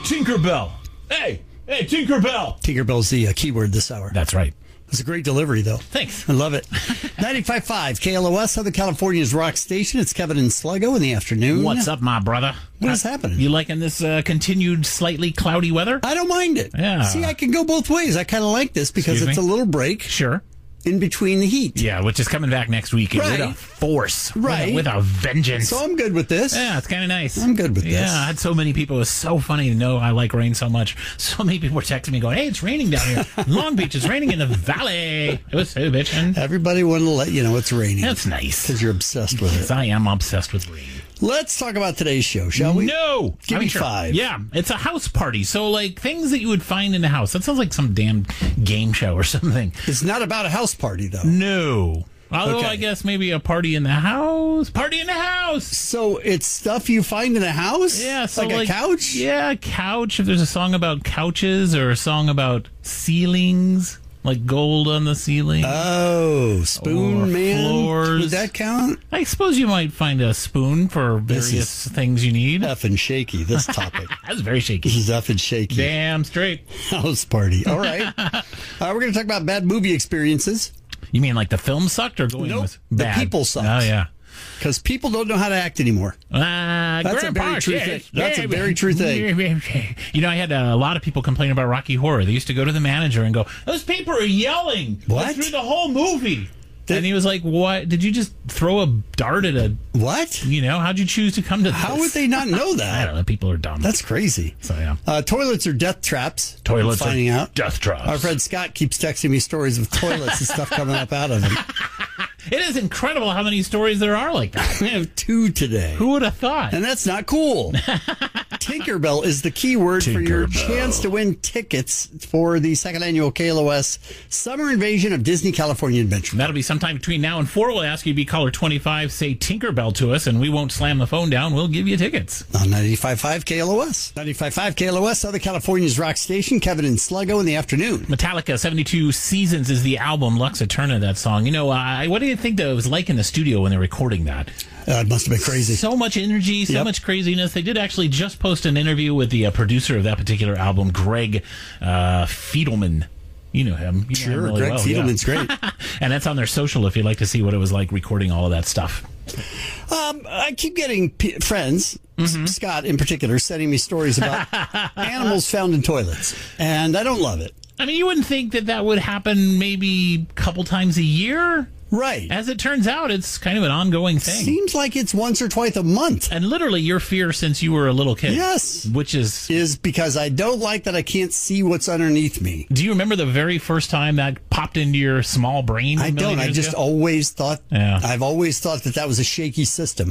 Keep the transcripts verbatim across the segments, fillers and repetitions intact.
Tinkerbell. Hey, hey, Tinkerbell. Tinkerbell's the uh, keyword this hour. That's right. It's a great delivery, though. Thanks. I love it. ninety-five point five K L O S, Southern California's rock station. It's Kevin and Sluggo in the afternoon. What's up, my brother? What is happening? You liking this uh, continued slightly cloudy weather? I don't mind it. Yeah. See, I can go both ways. I kind of like this because Excuse it's me? a little break Sure. in between the heat. Yeah, which is coming back next week Right. with a force. with a- Right. With a, vengeance. So I'm good with this. Yeah, it's kind of nice. I'm good with yeah, this. I had so many people. It was so funny to know I like rain so much. So many people were texting me going, hey, it's raining down here. In Long Beach, it's raining in the valley. It was so bitching. Everybody wanted to let you know it's raining. That's nice. Because you're obsessed with Because it. I am obsessed with rain. Let's talk about today's show, shall we? No. Give I me mean, sure. five. Yeah, it's a house party. So, like, things that you would find in a house. That sounds like some damn game show or something. It's not about a house party, though. No. Although, Okay. I guess maybe a party in the house. Party in the house. So it's stuff you find in a house? Yeah, so like, like a couch? Yeah, a couch. If there's a song about couches or a song about ceilings, like gold on the ceiling. Oh, spoon Or man. floors. Would that count? I suppose you might find a spoon for This various things you need. Effing shaky, this topic. That's very shaky. This is effing shaky. Damn straight. House party. All right. uh, we're going to talk about bad movie experiences You mean like the film sucked or going Nope, was the bad? people sucked. Oh, yeah. because people don't know how to act anymore. Uh, That's a very true thing. That's a very true thing. You know, I had a lot of people complain about Rocky Horror. They used to go to the manager and go, those people are yelling What? through the whole movie. Did- and he was like, what? Did you just throw a dart at a, What? you know, how'd you choose to come to this? How would they not know I that? don't know. People are dumb. That's crazy. So, yeah. Uh, toilets are death traps. Toilets I'm finding are out. death traps. Our friend Scott keeps texting me stories of toilets and stuff coming up out of them. It is incredible how many stories there are like that. I have two today. Who would have thought? And that's not cool. Tinkerbell is the key word for your Tinkerbell. chance to win tickets for the second annual K L O S Summer Invasion of Disney California Adventure. That'll be sometime between now and four. We'll ask you to be caller twenty-five, say Tinkerbell to us, and we won't slam the phone down. We'll give you tickets. On ninety-five point five K L O S. ninety-five point five K L O S, Southern California's rock station. Kevin and Sluggo in the afternoon. Metallica, seventy-two Seasons is the album. Lux Eterna, that song. You know, I, what do you think that it was like in the studio when they're recording that? Uh, it must have been crazy. So much energy, so Yep. much craziness. They did actually just post an interview with the uh, producer of that particular album, Greg uh, Fiedelman. You know him. You know him Sure, really Greg well, Fiedelman's yeah. great. And that's on their social if you'd like to see what it was like recording all of that stuff. Um, I keep getting p- friends, Mm-hmm. S- Scott in particular, sending me stories about animals found in toilets. And I don't love it. I mean, you wouldn't think that that would happen maybe a couple times a year. Right. As it turns out, it's kind of an ongoing thing. Seems like it's once or twice a month. And literally your fear since you were a little kid. Yes. Which is... Is because I don't like that I can't see what's underneath me. Do you remember the very first time that popped into your small brain? a I million don't. I years just ago? always thought, Yeah. I've always thought that that was a shaky system.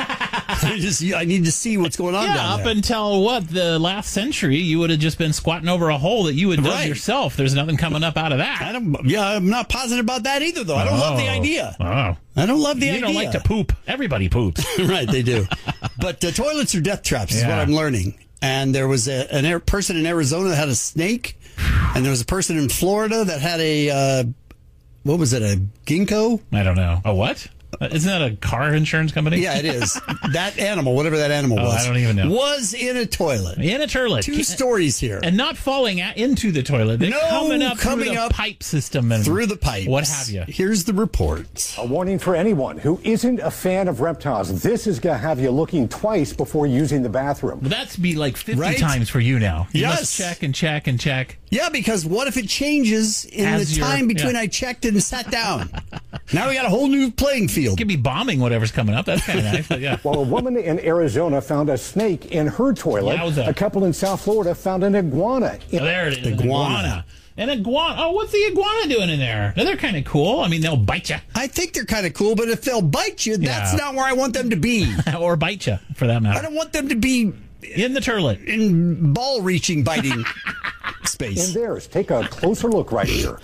I just, I need to see what's going on Yeah, down up there. until, what, the last century, you would have just been squatting over a hole that you had dug Right. yourself. There's nothing coming up out of that. I don't, yeah, I'm not positive about that either, though. I don't love the Oh. idea. Oh. I don't love the You idea. don't like to poop. Everybody poops. Right, they do. But uh, toilets are death traps is Yeah. what I'm learning. And there was a, an air, person in Arizona that had a snake, and there was a person in Florida that had a, uh, what was it, a ginkgo? I don't know. A what? Uh, Isn't that a car insurance company? Yeah, it is. That animal, whatever that animal Oh, was, I don't even know. was in a toilet. In a toilet. Two stories here. And not falling at, into the toilet. They're No, coming up coming through the up pipe system and Through the pipes. what have you. Here's the report. A warning for anyone who isn't a fan of reptiles. This is going to have you looking twice before using the bathroom. But that's be like fifty Right? times for you now. You Yes. must check and check and check. Yeah, because what if it changes in As the you're- time between yeah. I checked and sat down? Now we got a whole new playing field. Could be bombing whatever's coming up. That's kind of nice. But yeah. Well, a woman in Arizona found a snake in her toilet. Yowza. A couple in South Florida found an iguana. Oh, there it is. An Iguana. An iguana. Oh, what's the iguana doing in there? They're kind of cool. I mean, they'll bite you I think they're kind of cool, but if they'll bite you, that's Yeah. not where I want them to be. or bite you, for that I matter. don't want them to be In the toilet. in ball reaching biting space. In theirs. Take a closer look right here.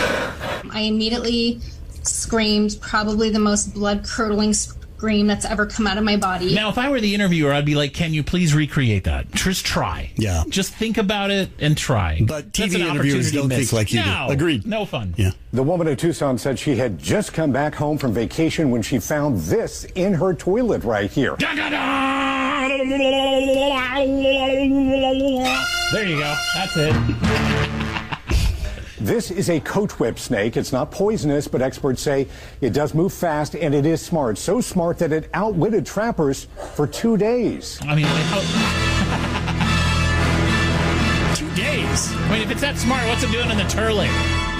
I immediately screamed, probably the most blood-curdling scream that's ever come out of my body. Now, if I were the interviewer, I'd be like, can you please recreate that? Just try. Yeah. Just think about it and try. But T V That's an interviewers opportunity don't missed. think like you do. No. Agreed. No fun. Yeah. The woman in Tucson said she had just come back home from vacation when she found this in her toilet right here. There you go. That's it. This is a coat whip snake. It's not poisonous, but experts say it does move fast and it is smart. So smart that it outwitted trappers for two days. I mean, how, Two days. I mean, if it's that smart, what's it doing in the turlet?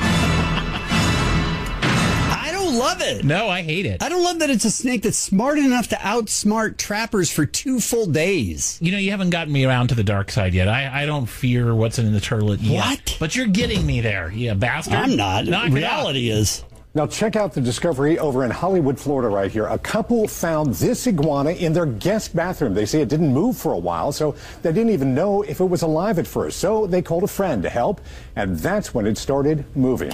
I don't love it. No, I hate it. I don't love that it's a snake that's smart enough to outsmart trappers for two full days. You know, you haven't gotten me around to the dark side yet. I, I don't fear what's in the turlet yet. What? But you're getting me there, you bastard. I'm not. Knock it Reality is. Now check out the discovery over in Hollywood, Florida right here. A couple found this iguana in their guest bathroom. They say it didn't move for a while, so they didn't even know if it was alive at first. So they called a friend to help, and that's when it started moving.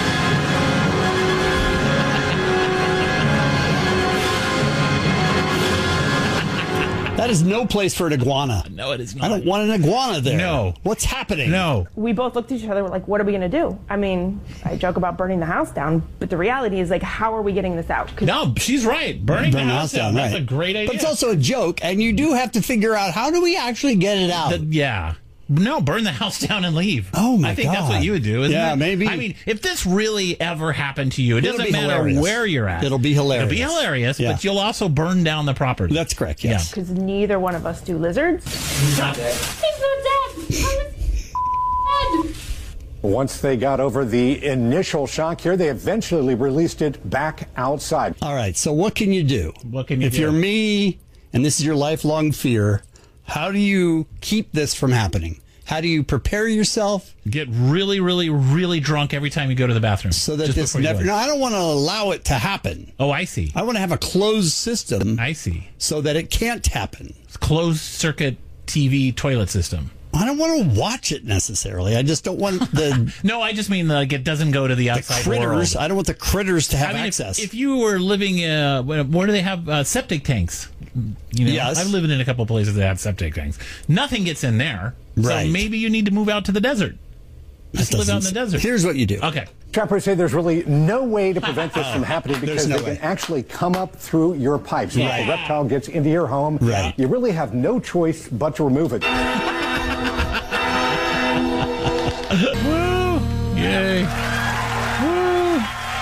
That is no place for an iguana. No, it is not. I don't want an iguana there. No. What's happening? No. We both looked at each other, we're like, what are we going to do? I mean, I joke about burning the house down, but the reality is, like, how are we getting this out? 'Cause No, she's right. Burning Burn the house down. right. That's a great idea. But it's also a joke, and you do have to figure out how do we actually get it out. The- yeah. No, burn the house down and leave. Oh, my I think that's God. what you would do, isn't Yeah, it? maybe. I mean, if this really ever happened to you, it It'll doesn't be matter hilarious. where you're at. It'll be hilarious. It'll be hilarious, Yeah. but you'll also burn down the property. That's correct, yes. Because neither one of us do lizards. He's not dead. He's dead. Once they got over the initial shock here, they eventually released it back outside. All right, so what can you do? What can you if do? you're me, and this is your lifelong fear, how do you keep this from happening? How do you prepare yourself Get really, really, really drunk every time you go to the bathroom. so that just this before you never... go. No, I don't want to allow it to happen. Oh, I see. I want to have a closed system I see. so that it can't happen. It's closed circuit T V toilet system. I don't want to watch it necessarily. I just don't want the, No, I just mean like it doesn't go to the the outside critters. world. I don't want the critters to have I mean, access. If, if you were living, uh, where where do they have uh, septic tanks? You know, Yes. I've lived in a couple of places that have septic tanks. Nothing gets in there. Right. So maybe you need to move out to the desert. Just That live out in doesn't- the desert. Here's what you do. Okay. Trappers say there's really no way to prevent this from happening because no they way. can actually come up through your pipes. If Right. the reptile gets into your home, Right. you really have no choice but to remove it. Woo! Yay! Woo!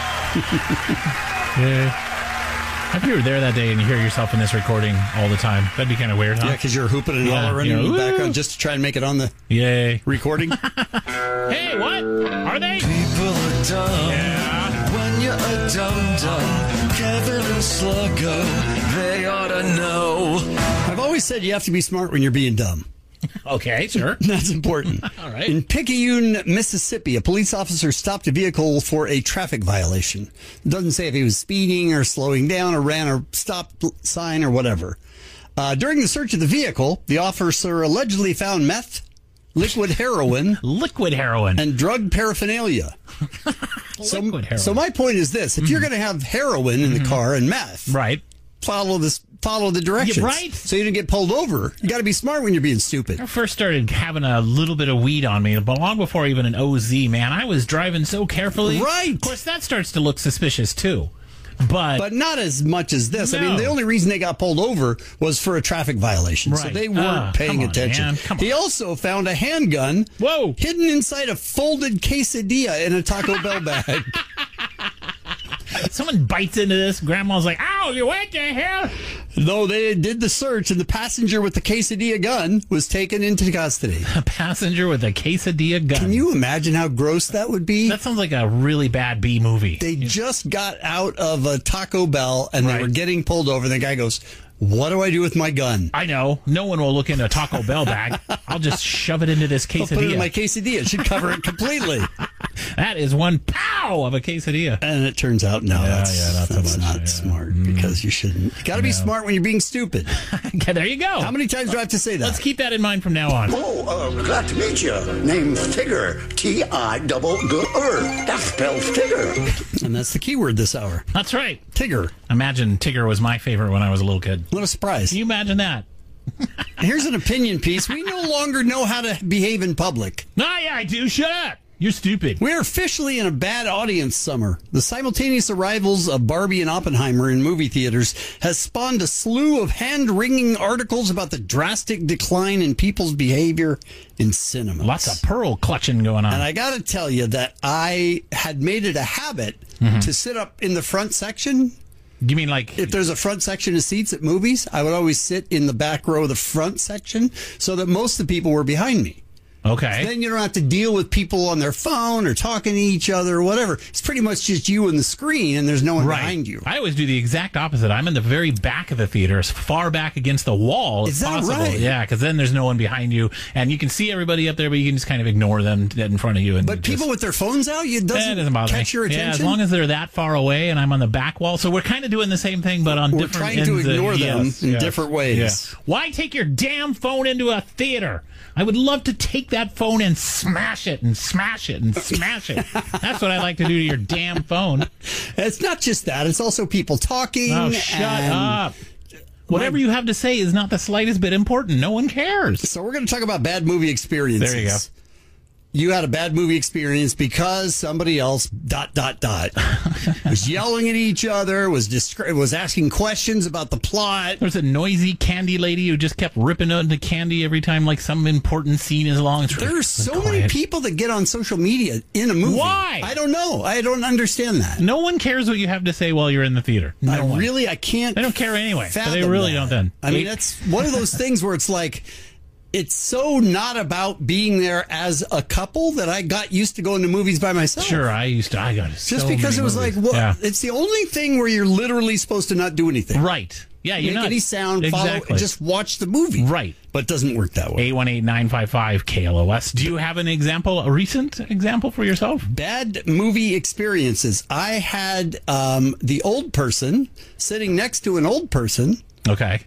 Yay! If you were there that day and you hear yourself in this recording all the time, that'd be kind of weird, huh? Yeah, because you're hooping and Yeah, hollering you know, in the woo. background just to try and make it on the Yay! recording. Hey, what? Are they? People are dumb. Yeah. When you're a dum-dum, Kevin and Sluggo, they ought to know. I've always said you have to be smart when you're being dumb. Okay, sure. That's important. All right. In Picayune, Mississippi, a police officer stopped a vehicle for a traffic violation. It doesn't say if he was speeding or slowing down or ran a stop sign or whatever. Uh, during the search of the vehicle, the officer allegedly found meth, liquid heroin, Liquid heroin. and drug paraphernalia. So, Liquid heroin. so my point is this: if you're going to have heroin in the car and meth, Right. follow this, follow the directions, Yeah, right. So you don't get pulled over. You got to be smart when you're being stupid. I first started having a little bit of weed on me, but long before even an O Z, man, I was driving so carefully. Right. Of course, that starts to look suspicious too. But, But not as much as this. I No. mean, the only reason they got pulled over was for a traffic violation. So Right. they weren't Ah, paying come on, attention. man. Come He on. also found a handgun Whoa. hidden inside a folded quesadilla in a Taco Bell bag. someone bites into this. Grandma's like, "Ow, you what the hell?" Though they did the search, and the passenger with the quesadilla gun was taken into custody. A passenger with a quesadilla gun. Can you imagine how gross that would be? That sounds like a really bad B movie. They just got out of a Taco Bell and they Right. were getting pulled over. And the guy goes, "What do I do with my gun?" I know. No one will look in a Taco Bell bag. I'll just shove it into this I'll put it in my quesadilla. quesadilla. It should cover it completely. That is one pow of a quesadilla. And it turns out, no, Yeah, that's, yeah, not so that's much, not yeah. smart because you shouldn't. You got to be smart when you're being stupid. Okay, there you go. How many times do I have to say that? Let's keep that in mind from now on. Oh, uh, glad to meet you. Name's Tigger. T I double G R. That spells Tigger. And that's the key word this hour. That's right. Tigger. Imagine Tigger was my favorite when I was a little kid. What a surprise. Can you imagine that? Here's an opinion piece. We no longer know how to behave in public. Ah, yeah, I do. Shut up. You're stupid. We're officially in a bad audience summer. The simultaneous arrivals of Barbie and Oppenheimer in movie theaters has spawned a slew of hand-wringing articles about the drastic decline in people's behavior in cinemas. Lots of pearl clutching going on. And I got to tell you that I had made it a habit mm-hmm. to sit up in the front section. You mean like... If there's a front section of seats at movies, I would always sit in the back row of the front section so that most of the people were behind me. Okay. Then you don't have to deal with people on their phone or talking to each other or whatever. It's pretty much just you and the screen, and there's no one right. behind you. I always do the exact opposite. I'm in the very back of the theater, as far back against the wall as Is that possible. right? Yeah, because then there's no one behind you, and you can see everybody up there, but you can just kind of ignore them dead in front of you. And but just, people with their phones out, it doesn't, eh, doesn't bother catch me. your attention? Yeah, as long as they're that far away and I'm on the back wall. So we're kind of doing the same thing, but on we're different trying ends to ignore of, them yes, in yes, different ways. Yes. Why take your damn phone into a theater? I would love to take that phone and smash it and smash it and smash it. That's what I like to do to your damn phone. It's not just that. It's also people talking. Oh, shut and up. Whatever you have to say is not the slightest bit important. No one cares. So we're going to talk about bad movie experiences. There you go. You had a bad movie experience because somebody else dot dot dot was yelling at each other, was discre- was asking questions about the plot. There's a noisy candy lady who just kept ripping into candy every time like some important scene is along. There's so many people that get on social media in a movie. Why? I don't know. I don't understand that. No one cares what you have to say while you're in the theater. No I one. really, I can't. They don't care anyway. So they fathom really that. don't then. I mean, it's one of those things where it's like, it's so not about being there as a couple that I got used to going to movies by myself. Sure, I used to. I got it. Just so because many it was movies. like, well, yeah. it's the only thing where you're literally supposed to not do anything. Right. Yeah, you're Make not. any sound, exactly. follow, just watch the movie. Right. But it doesn't work that way. eight one eight, nine five five, K L O S. Do you have an example, a recent example for yourself? Bad movie experiences. I had um, the old person sitting next to an old person. Okay.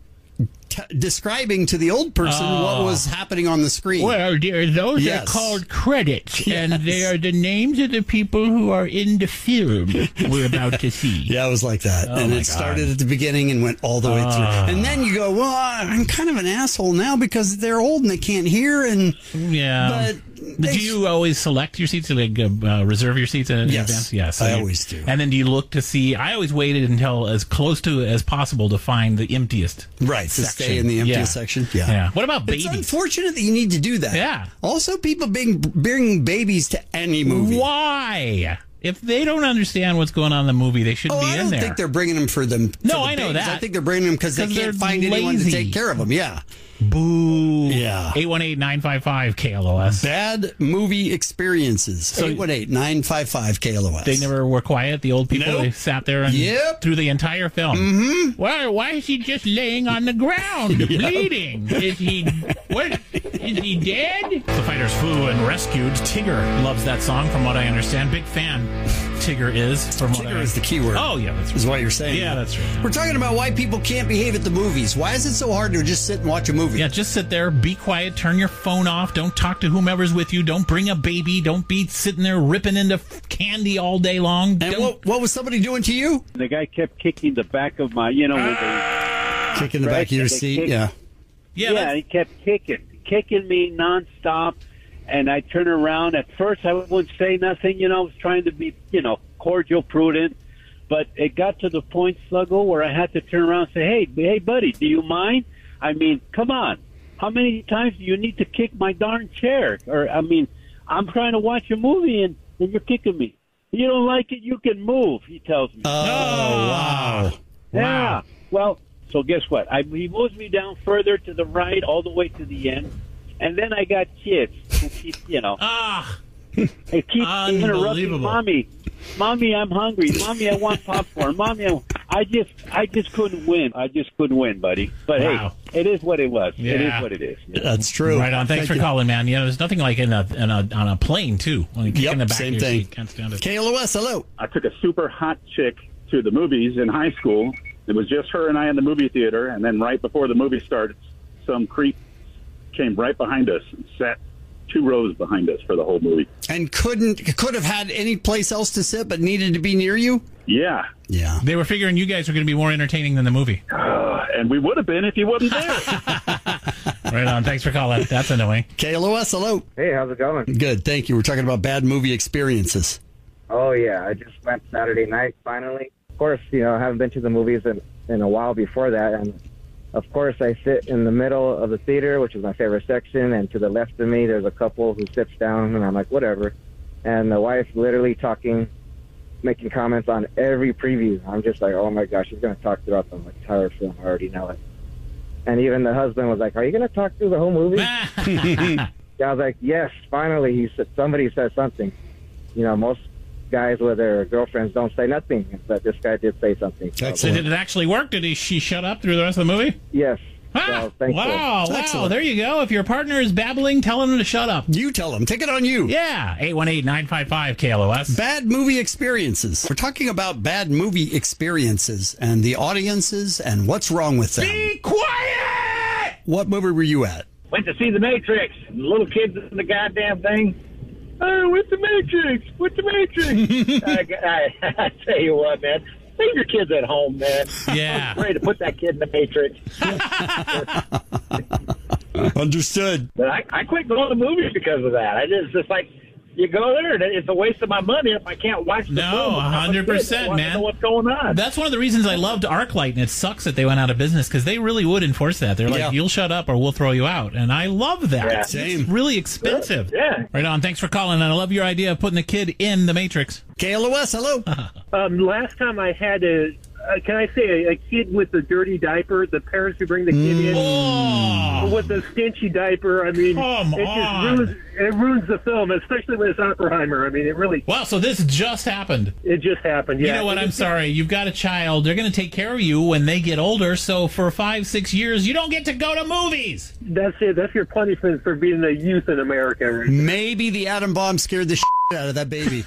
T- describing to the old person Oh. what was happening on the screen. Well, dear, those Yes. are called credits, Yes. and they are the names of the people who are in the film we're about to see. Yeah, it was like that. Oh, and my it God. started at the beginning and went all the way Ah. through. And then you go, well, I'm kind of an asshole now because they're old and they can't hear. And Yeah. But do you always select your seats, like uh, reserve your seats in Yes, advance? Yes, I you- always do. And then do you look to see? I always waited until as close to as possible to find the emptiest. Right, to section. stay in the emptiest Yeah. section. Yeah. Yeah. What about babies? It's unfortunate that you need to do that. Yeah. Also, people being, bring babies to any movie. Why? If they don't understand what's going on in the movie, they shouldn't Oh, be I in don't there. think they're bringing them for them. for No, the I know babies. that. I think they're bringing them because they 'Cause can't they're find anyone to lazy. take care of them. Yeah. Boo. Yeah. eight one eight, nine five five, K L O S. Bad movie experiences. So- eight one eight, nine five five, K L O S. They never were quiet. The old people, Nope. they sat there and Yep. through the entire film. Mm-hmm. Well, why is he just laying on the ground, bleeding? Is he what? Is he dead? The fighters flew and rescued. Tigger loves that song, from what I understand. Big fan. Tigger is. From what Tigger I, is the key word. Oh yeah, that's Is right. what you're saying. Yeah, that's right. We're talking about why people can't behave at the movies. Why is it so hard to just sit and watch a movie? Yeah, just sit there, be quiet, turn your phone off, don't talk to whomever's with you, don't bring a baby, don't be sitting there ripping into f- candy all day long. And Don't- what, what was somebody doing to you? The guy kept kicking the back of my, you know, when they, Kicking the Right, back of your they seat. kick- Yeah. yeah, yeah, that's- he kept kicking, kicking me nonstop. And I turned around. At first, I wouldn't say nothing. You know, I was trying to be, you know, cordial, prudent. But it got to the point, Sluggo, where I had to turn around and say, hey, hey, buddy, do you mind? I mean, come on. How many times do you need to kick my darn chair? Or, I mean, I'm trying to watch a movie, and, and you're kicking me. You don't like it, you can move, he tells me. Oh, wow. Yeah. Wow. Well, so guess what? I, he moves me down further to the right, all the way to the end. And then I got kids who keep, you know, Ah, they keep interrupting Unbelievable. mommy. Mommy, I'm hungry. Mommy, I want popcorn. Mommy, I, I just, I just couldn't win. I just couldn't win, buddy. But Wow. hey, it is what it was. It Yeah. is what it is. That's true. right on. Thanks Thank for you. calling, man. Yeah, there's nothing like in a, in a on a plane too. When you kick Yep, in the back same of your thing. seat, can't stand it. K L O S, hello. I took a super hot chick to the movies in high school. It was just her and I in the movie theater, and then right before the movie started, some creep came right behind us and sat two rows behind us for the whole movie. And couldn't could have had any place else to sit, but needed to be near you? Yeah, Yeah. They were figuring you guys were going to be more entertaining than the movie. uh, and we would have been if he wasn't there. Right on. Thanks for calling. That's annoying. K L O S, hello. Hey, how's it going? Good, thank you. We're talking about bad movie experiences. Oh, yeah. I just went Saturday night, finally. Of course, you know, I haven't been to the movies in, in a while before that. And, of course, I sit in the middle of the theater, which is my favorite section. And to the left of me, there's a couple who sits down, and I'm like, whatever. And the wife literally talking, making comments on every preview. I'm just like, oh, my gosh, she's going to talk throughout the entire film. I already know it. And even the husband was like, are you going to talk through the whole movie? Yeah, I was like, yes, finally. He said, somebody said something. You know, most guys with their girlfriends don't say nothing, but this guy did say something. So, so did it actually work? Did he, she shut up through the rest of the movie? Yes. Ah, so, thank wow, you. wow. Excellent. There you go. If your partner is babbling, tell him to shut up. You tell them. Take it on you. Yeah. eight one eight, nine five five, K L O S. Bad movie experiences. We're talking about bad movie experiences and the audiences and what's wrong with them. Be quiet! What movie were you at? Went to see The Matrix. Little kids in the goddamn thing. Oh, what's The Matrix? What's The Matrix? I, I, I tell you what, man. Leave your kids at home, man. Yeah. I'm afraid to put that kid in the Matrix. Understood. But I, I quit going to movies because of that. I just, it's like, you go there and it's a waste of my money if I can't watch the No, film. one hundred percent, I man. know what's going on. That's one of the reasons I loved ArcLight, and it sucks that they went out of business because they really would enforce that. They're like, Yeah. you'll shut up or we'll throw you out. And I love that. Yeah. Same. It's really expensive. Yeah. Right on. Thanks for calling, and I love your idea of putting the kid in the Matrix. K L O S, hello. Um, last time I had a, uh, can I say, a, a kid with a dirty diaper, the parents who bring the kid in Oh. with a stinchy diaper. I mean, Come it on. just ruins, it ruins the film, especially when it's Oppenheimer. I mean, it really, Wow, so this just happened. it just happened. Yeah. You know what? I'm sorry. You've got a child. They're going to take care of you when they get older. So for five, six years, you don't get to go to movies. That's it. That's your punishment for being a youth in America. Right? Maybe the atom bomb scared the shit out of that baby.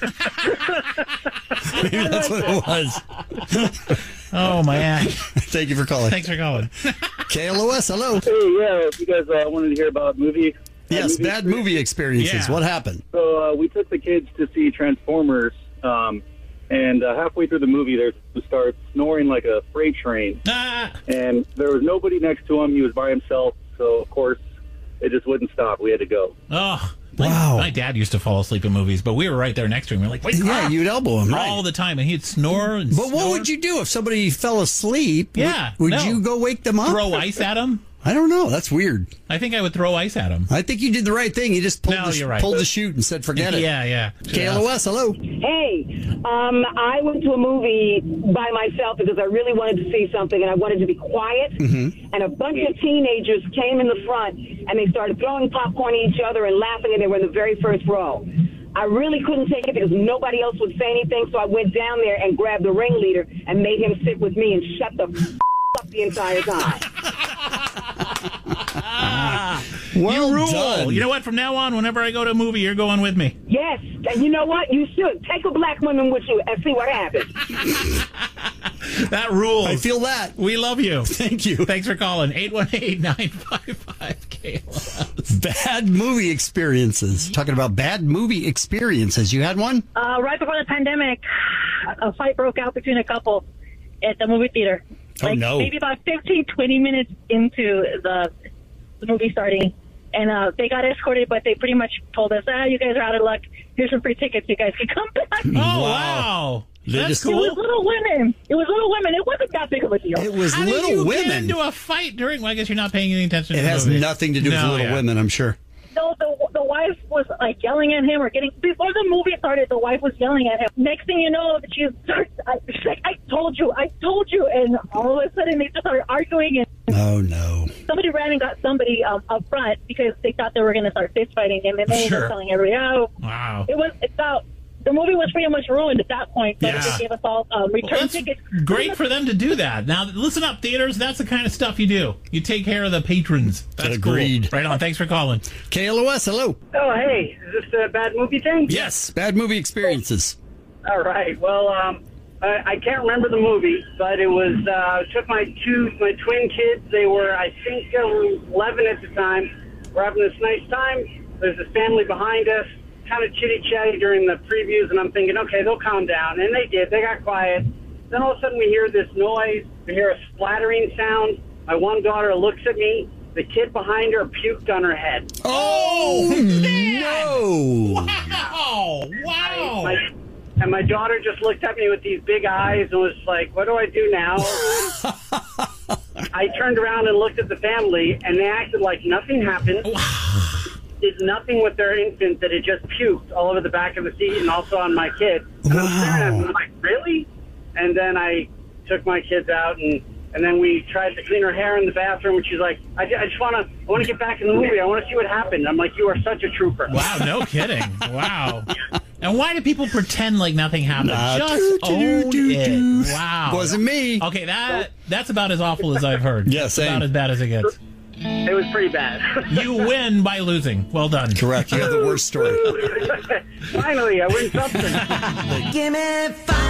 Maybe that's what it was. Oh, man. Thank you for calling. Thanks for calling. K L O S, hello. Hey, yeah, if you guys uh, wanted to hear about movie. Yes, movie bad movie experiences. Yeah. What happened? So uh, we took the kids to see Transformers, um, and uh, halfway through the movie, they started snoring like a freight train. Ah. And there was nobody next to him. He was by himself, so of course it just wouldn't stop. We had to go. Oh, my, Wow. my dad used to fall asleep in movies, but we were right there next to him. We were like, wait, Yeah, you'd elbow him, right? all the time, and he'd snore and But what snore. would you do if somebody fell asleep? Yeah, Would, would no. you go wake them up? Throw ice at him? I don't know. That's weird. I think I would throw ice at him. I think you did the right thing. You just pulled, No, the, you're right. pulled the chute and said, forget it. Yeah, yeah. K L O S, hello. Hey, um, I went to a movie by myself because I really wanted to see something and I wanted to be quiet. Mm-hmm. And a bunch of teenagers came in the front and they started throwing popcorn at each other and laughing, and they were in the very first row. I really couldn't take it because nobody else would say anything, so I went down there and grabbed the ringleader and made him sit with me and shut the f- up the entire time. Well you rule. done. You know what? From now on, whenever I go to a movie, you're going with me. Yes, and you know what? You should. Take a black woman with you and see what happens. That rules. I feel that. We love you. Thank you. Thanks for calling. eight one eight, nine five five, K L O S. Bad movie experiences. Talking about bad movie experiences. You had one? Uh, right before the pandemic, a fight broke out between a couple at the movie theater. Oh, like no. Maybe about fifteen, twenty minutes into the, the movie starting. And uh, they got escorted, but they pretty much told us, ah, you guys are out of luck. Here's some free tickets. You guys can come back. Oh, wow. They That's just- It cool. was Little Women. It was Little Women. It wasn't that big of a deal. It was How Little did you Women. get into a fight during? Well, I guess you're not paying any attention It to the has movie. nothing to do with No, Little yeah. Women, I'm sure. No, the the wife was like yelling at him or getting before the movie started. The wife was yelling at him. Next thing you know, she starts. I, she's like, "I told you, I told you!" And all of a sudden, they just started arguing, and Oh, no. somebody ran and got somebody um, up front because they thought they were going to start fist fighting, and then they Sure. were telling everybody, "Oh, Wow. it was it's out." The movie was pretty much ruined at that point, but Yeah. they gave us all um, Well, return that's tickets. great for them to do that. Now, listen up, theaters. That's the kind of stuff you do. You take care of the patrons. That's Agreed. Cool. Right on. Thanks for calling. K L O S, hello. Oh, hey, is this a bad movie thing? Yes, bad movie experiences. All right. Well, um, I, I can't remember the movie, but it was uh, I took my two my twin kids. They were, I think, eleven at the time. We're having this nice time. There's this family behind us, kind of chitty-chatty during the previews, and I'm thinking, okay, they'll calm down. And they did. They got quiet. Then all of a sudden we hear this noise. We hear a splattering sound. My one daughter looks at me, the kid behind her puked on her head. Oh, no. Wow. Wow. My, and my daughter just looked at me with these big eyes and was like, what do I do now? I turned around and looked at the family, and they acted like nothing happened. Did nothing with their infant that had just puked all over the back of the seat and also on my kid. And I'm staring at them, I'm like, really? And then I took my kids out, and, and then we tried to clean her hair in the bathroom, and she's like, I, I just want to I want to get back in the movie. I want to see what happened. I'm like, you are such a trooper. Wow, no kidding. Wow. And why do people pretend like nothing happened? Nah, Just doo, doo, own doo, it. doo. Wow. Wasn't me. Okay, that that's about as awful as I've heard. Yeah, same. About as bad as it gets. It was pretty bad. You win by losing. Well done. Correct. You have the worst story. Finally, I win something. Give me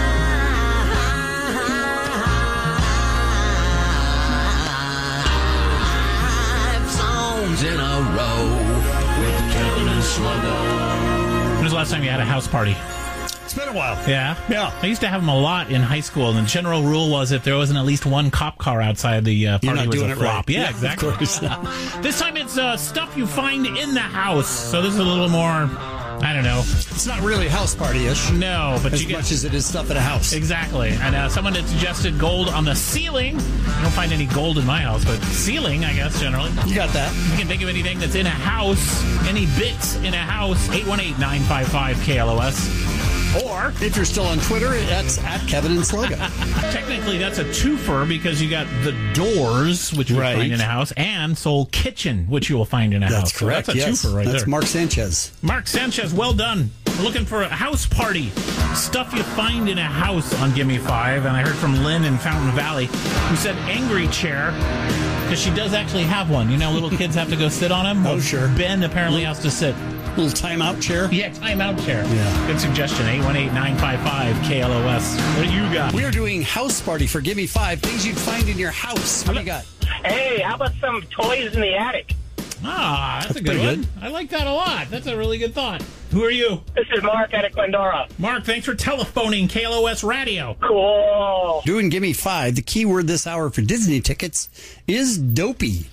five songs in a row with Kevin and Sluggo. When was the last time you had a house party? It's been a while. Yeah? Yeah. I used to have them a lot in high school, and the general rule was if there wasn't at least one cop car outside, the uh, You're party not was doing a it flop. right. Yeah, Yeah, exactly. of course. This time it's uh, stuff you find in the house. So this is a little more, I don't know. It's not really house party-ish. No, but as you get... much as it is stuff in a house. Exactly. And uh, someone had suggested gold on the ceiling. I don't find any gold in my house, but ceiling, I guess, generally. You got that. You can think of anything that's in a house, any bits in a house, eight one eight, nine five five, K L O S. Or, if you're still on Twitter, that's at Kevin and Sluggo. Technically, that's a twofer because you got the doors, which you Right. will find in a house, and Soul Kitchen, which you will find in a That's house. So correct. that's a yes. twofer right that's there. Mark Sanchez. Mark Sanchez, well done. We're looking for a house party. Stuff you find in a house on Gimme Five. And I heard from Lynn in Fountain Valley, who said angry chair, because she does actually have one. You know, little kids have to go sit on them. Oh, sure. Ben apparently has to sit. Little timeout chair. Yeah, timeout chair. Yeah. Good suggestion. eight one eight, nine five five, K L O S. What do you got? We are doing house party for Gimme Five. Things you'd find in your house. What do you got? Hey, how about some toys in the attic? Ah, that's, That's a good pretty one. good. I like that a lot. That's a really good thought. Who are you? This is Mark out of Glendora. Mark, thanks for telephoning K L O S Radio. Cool. Doing Gimme Five. The key word this hour for Disney tickets is dopey.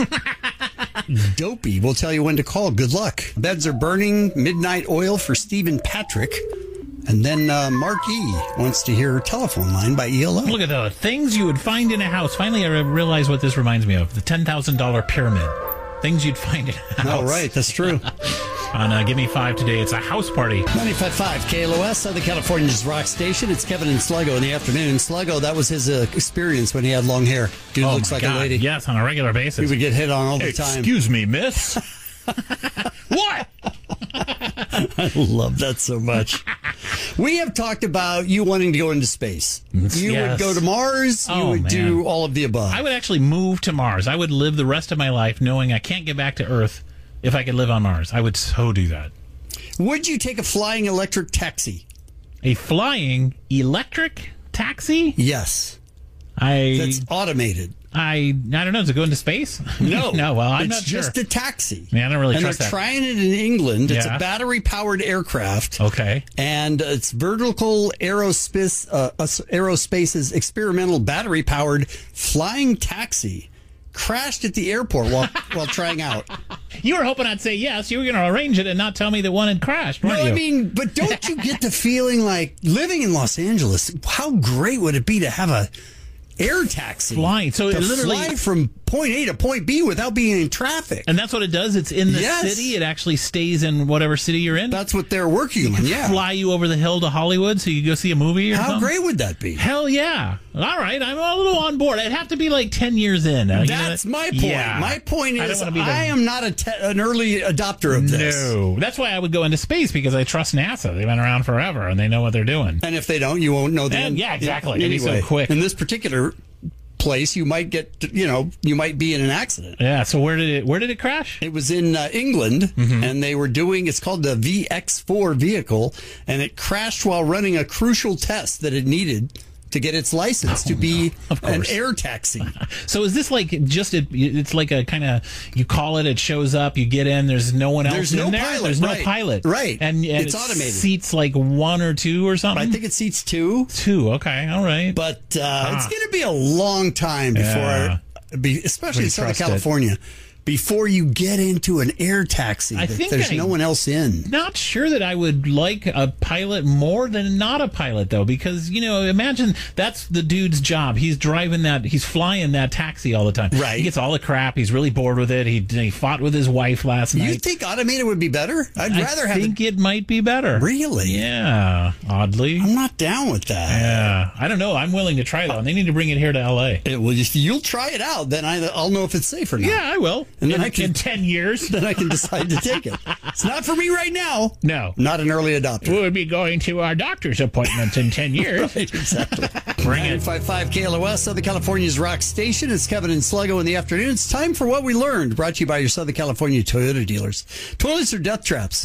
Dopey. We'll tell you when to call. Good luck. Beds are burning. Midnight oil for Stephen Patrick. And then uh, Mark E. wants to hear Telephone Line by E L O. Look at the things you would find in a house. Finally, I realized what this reminds me of. The ten thousand dollars pyramid. Things you'd find in a house. Oh, right. That's true. On uh, Gimme Five today, it's a house party. ninety-five point five K L O S, Southern California's rock station. It's Kevin and Sluggo in the afternoon. Sluggo, that was his uh, experience when he had long hair. Dude oh looks my like God. a lady. Yes, on a regular basis. He would get hit on all the time. Excuse me, miss. What? I love that so much. We have talked about you wanting to go into space. You Yes. would go to Mars. You Oh, would man. do all of the above. I would actually move to Mars. I would live the rest of my life knowing I can't get back to Earth if I could live on Mars. I would so do that. Would you take a flying electric taxi? A flying electric taxi? Yes. I That's automated. I I don't know. Does it go into space? No. no. Well, I'm it's not sure. just a taxi. Man, I don't really and trust they're that. trying it in England. It's Yeah. a battery-powered aircraft. Okay. And it's Vertical Aerospace, uh, Aerospace's experimental battery-powered flying taxi crashed at the airport while while trying out. You were hoping I'd say yes. You were going to arrange it and not tell me that one had crashed, weren't No, you? I mean, but don't you get the feeling like living in Los Angeles? How great would it be to have a air taxi Flying. So to it literally fly from point A to point B without being in traffic? And that's what it does. It's in the Yes. city. It actually stays in whatever city you're in. That's what they're working on. Yeah. Fly you over the hill to Hollywood so you go see a movie or How something? great would that be? Hell yeah. All right. I'm a little on board. It'd have to be like ten years in. Uh, you know That's that- my point. Yeah. My point I don't is wanna be the- I am not a te- an early adopter of this. No. That's why I would go into space because I trust NASA. They've been around forever and they know what they're doing. And if they don't, you won't know the And- end. yeah, exactly. It'd Anyway, be so quick. in this particular place, you might get, you know, you might be in an accident. Yeah. So where did it, where did it crash? It was in uh, England, Mm-hmm. and they were doing, it's called the V X four vehicle, and it crashed while running a crucial test that it needed to get its license to be Of an course. air taxi. So is this like just a, it's like a kind of, you call it, it shows up, you get in, there's no one else There's in no there. pilot, There's no right. pilot. Right. And, and It's it automated. seats like one or two or something? I think it seats two. Two. Okay. All right. But uh, Ah. it's going to be a long time before Yeah. be, especially in Southern trust it. California, before you get into an air taxi. I think there's I- no one else in. Not sure that I would like a pilot more than not a pilot, though, because, you know, imagine that's the dude's job. He's driving that, he's flying that taxi all the time. Right. He gets all the crap. He's really bored with it. He, he fought with his wife last night. You think automated would be better? I'd I rather have think it might be better. Really? Yeah, oddly. I'm not down with that. Yeah. I don't know. I'm willing to try, though, and they need to bring it here to L A. It will just, you'll try it out, then I, I'll know if it's safe or not. Yeah, I will. And then in, I can- in ten years. Then I can decide to take it. It's not for me right now. No. Not an early adopter. We'll be going to our doctor's appointments in ten years. Right, exactly. Bring it. nine five five K L O S, Southern California's rock station. It's Kevin and Sluggo in the afternoon. It's time for What We Learned, brought to you by your Southern California Toyota dealers. Toilets are death traps.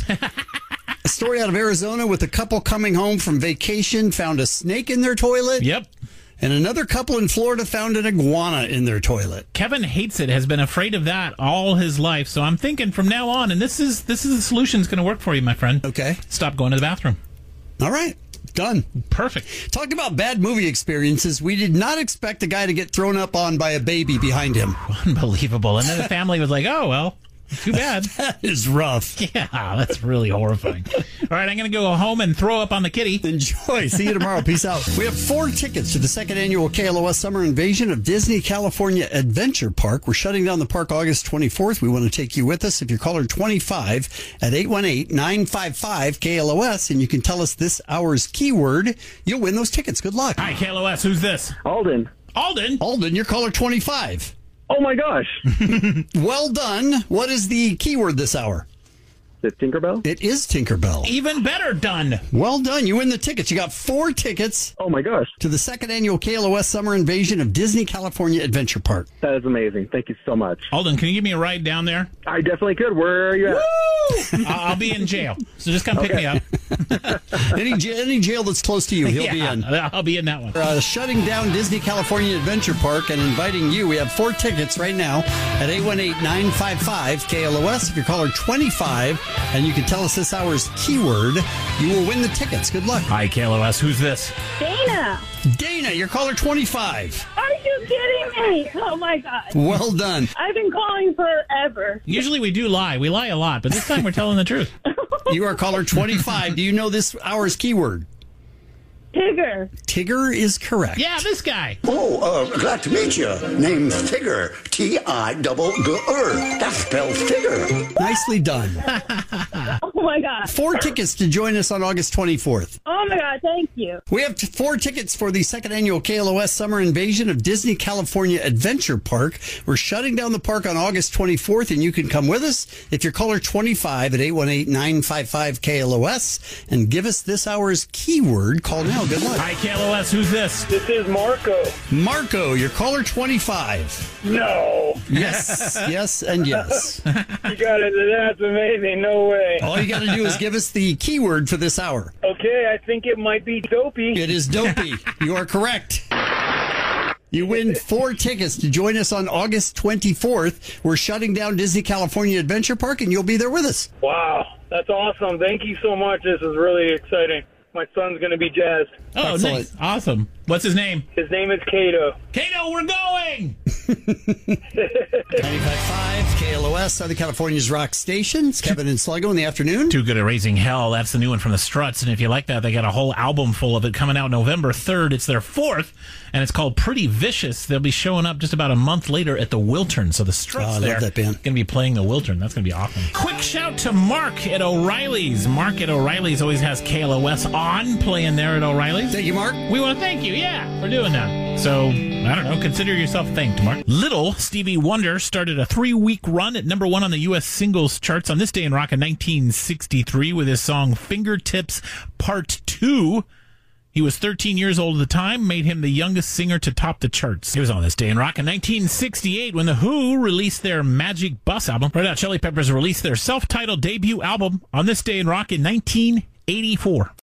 A story out of Arizona with a couple coming home from vacation found a snake in their toilet. Yep. And another couple in Florida found an iguana in their toilet. Kevin hates it, has been afraid of that all his life. So I'm thinking from now on, and this is this is the solution that's going to work for you, my friend. Okay. Stop going to the bathroom. All right. Done. Perfect. Talk about bad movie experiences. We did not expect a guy to get thrown up on by a baby behind him. Unbelievable. And then the family was like, oh, well, too bad. That is rough. Yeah, that's really horrifying. All right, I'm going to go home and throw up on the kitty. Enjoy. See you tomorrow. Peace out. We have four tickets to the second annual K L O S Summer Invasion of Disney California Adventure Park. We're shutting down the park August twenty-fourth. We want to take you with us. If you're caller twenty-five at eight one eight, nine five five, K L O S, and you can tell us this hour's keyword, you'll win those tickets. Good luck. Hi, K L O S. Who's this? Alden. Alden? Alden, you're caller twenty-five. Oh my gosh. Well done. What is the keyword this hour? Is it Tinkerbell? It is Tinkerbell. Even better done. Well done. You win the tickets. You got four tickets. Oh my gosh. To the second annual K L O S Summer Invasion of Disney California Adventure Park. That is amazing. Thank you so much. Alden, can you give me a ride down there? I definitely could. Where are you at? Woo! I'll be in jail. So just come pick Okay. me up. any, j- any jail that's close to you, he'll yeah, be in. I'll be in that one. Uh, shutting down Disney California Adventure Park and inviting you. We have four tickets right now at eight one eight, nine five five, K L O S. If you're caller twenty-five and you can tell us this hour's keyword, you will win the tickets. Good luck. Hi, K L O S. Who's this? Dana, Dana, you're caller twenty-five. are you kidding me? Oh my God. Well done. I've been calling forever. Usually we do lie. We lie a lot, but this time we're telling the truth. You are caller twenty-five. Do you know this hour's keyword? Tigger. Tigger is correct. Yeah, this guy. Oh, uh, glad to meet you. Name's Tigger. T I double G R. That spells Tigger. Nicely done. Oh my God. Four tickets to join us on August twenty-fourth. Oh my God. Thank you. We have t- four tickets for the second annual K L O S Summer Invasion of Disney California Adventure Park. We're shutting down the park on August twenty-fourth, and you can come with us if you're caller twenty-five at eight one eight, nine five five, K L O S and give us this hour's keyword. Call now. Good luck. Hi, K L O S. Who's this? This is Marco. Marco, you're caller twenty-five. No. Yes, yes, and yes. You got it. That's amazing. No way. All you got to do is give us the keyword for this hour. Okay, I think it might be dopey. It is dopey. You are correct. You win four tickets to join us on August twenty-fourth. We're shutting down Disney California Adventure Park, and you'll be there with us. Wow, that's awesome. Thank you so much. This is really exciting. My son's going to be jazzed. Oh, Excellent. nice. Awesome. What's his name? His name is Kato. Kato, we're going! ninety-five point five K L O S, Southern California's rock station. It's Kevin and Sluggo in the afternoon. Too Good at Raising Hell. That's the new one from the Struts. And if you like that, they got a whole album full of it coming out November third. It's their fourth, and it's called Pretty Vicious. They'll be showing up just about a month later at the Wiltern. So the Struts Oh, I love there that band. going to be playing the Wiltern. That's going to be awesome. Quick shout to Mark at O'Reilly's. Mark at O'Reilly's always has K L O S on, playing there at O'Reilly's. Thank you, Mark. We want to thank you, yeah, for doing that. So, I don't know, consider yourself thanked, Mark. Little Stevie Wonder started a three-week run at number one on the U S singles charts on this day in rock in nineteen sixty-three with his song Fingertips Part two. He was thirteen years old at the time, made him the youngest singer to top the charts. He was on this day in rock in nineteen sixty-eight when The Who released their Magic Bus album. Red Hot Chili Peppers released their self-titled debut album on this day in rock in nineteen eighty-four.